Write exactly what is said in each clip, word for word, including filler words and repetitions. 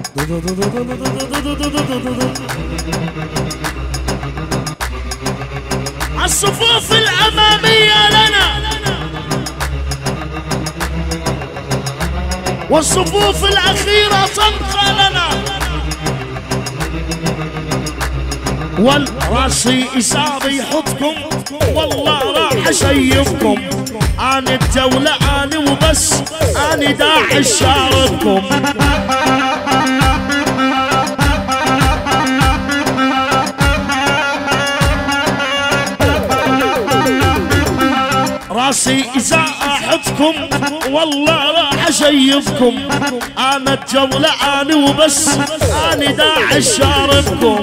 الصفوف الأمامية لنا والصفوف الأخيرة تبقى لنا. والراسي إساري يحطكم والله راح أشيبكم. أنا الدولة أنا وبس، أنا داعي شارككم. راسي إذا أحبكم والله راح أشيبكم. أنا الجولة أنا وبس، أنا داعي شارككم.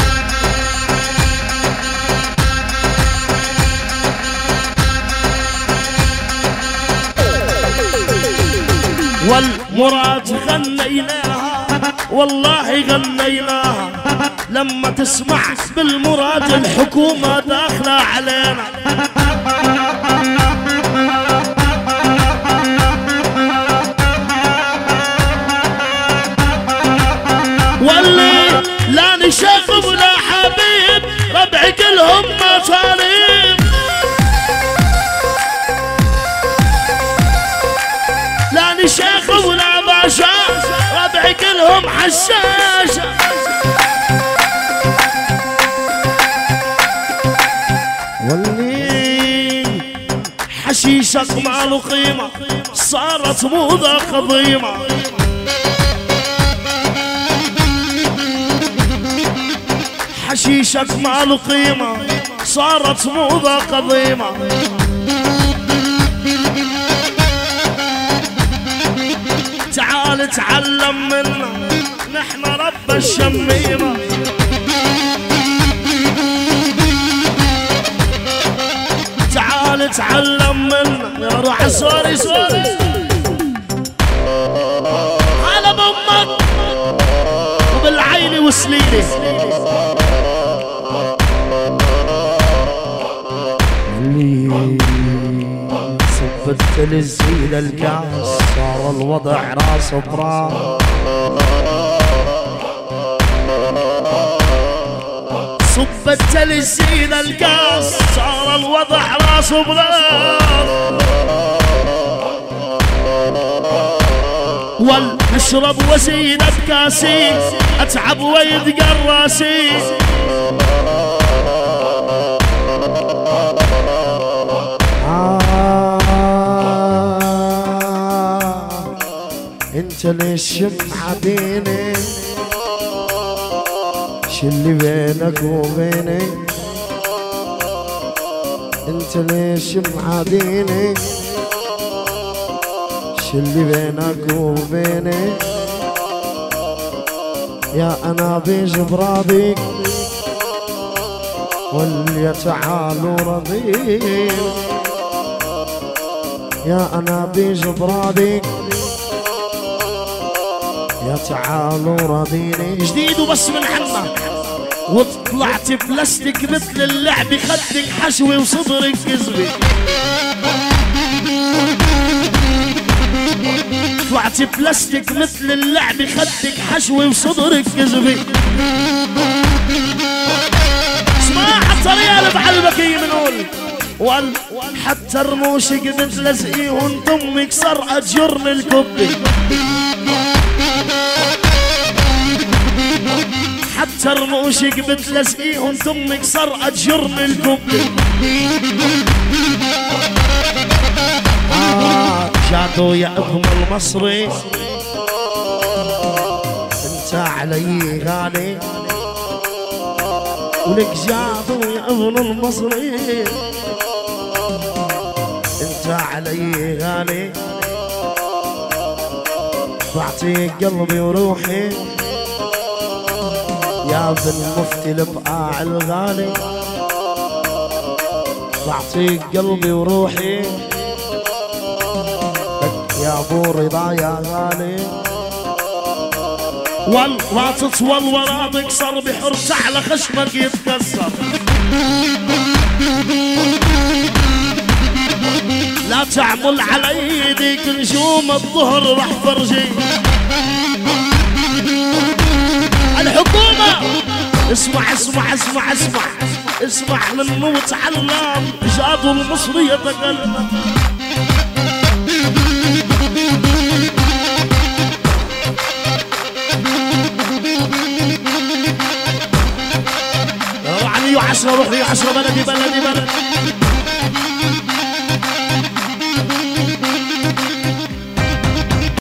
والمراد غنيناها والله غنيناها. لما تسمع بالمراد الحكومة داخلة علينا. واللي لا نشاف ولا حبيب ربعي كلهم مطالب. لا نشاف ولا باشا ربعي كلهم حشاشة. واللي حشيشك ما له قيمة صارت موضة قديمة. حشيشك ما له قيمة صارت موضة قديمة. تعال تعلم منا نحن رب الشميمة. تعال تعلم منا يا روح سوري سوري على بأمك وبالعين وسليلي. صبت تلزيل الكاس صار الوضع راس براس. صبت تلزيل الكاس صار الوضع راس براس. والاشرب وزيد بكاسي اتعب ويدقى راسي. انت ليش معاديني شلي بينك وبيني. انت ليش معاديني شلي بينك وبيني. يا انا بجبرابي واليا تعالوا رضيني. يا انا بجبرابي يا تعالوا راضيني. جديد وبس من حمى وطلعت بلاستيك مثل اللعب. خدك حشوي وصدرك كذبي. طلعت بلاستيك مثل اللعب. خدك حشوي وصدرك كذبي. اسمع حتى ريال بعلبك يمنون. وال حتى رموشك بتلزقيهن دمك صار اجرني الكبي. حتى رموشك بتلزقيهن دمك صار اجرني الكبي. آه جادو يا ابن المصري انت علي غالي. ولك جادو يا ابن المصري انت علي غالي. بعطيك قلبي وروحي يا ابن المفتي البقاع الغالي. بعطيك قلبي وروحي لك يا ابو رضا يا غالي. والله تطول ورا تكسر بحرص على خشمك يتكسر. لا تعمل على ايديك نجوم الظهر راح فرجي. اسمع اسمع اسمع اسمع اسمع منه وتعلم جادوا المصري يتكلم. روح عشرة روح عشرة بلدي بلدي بلدي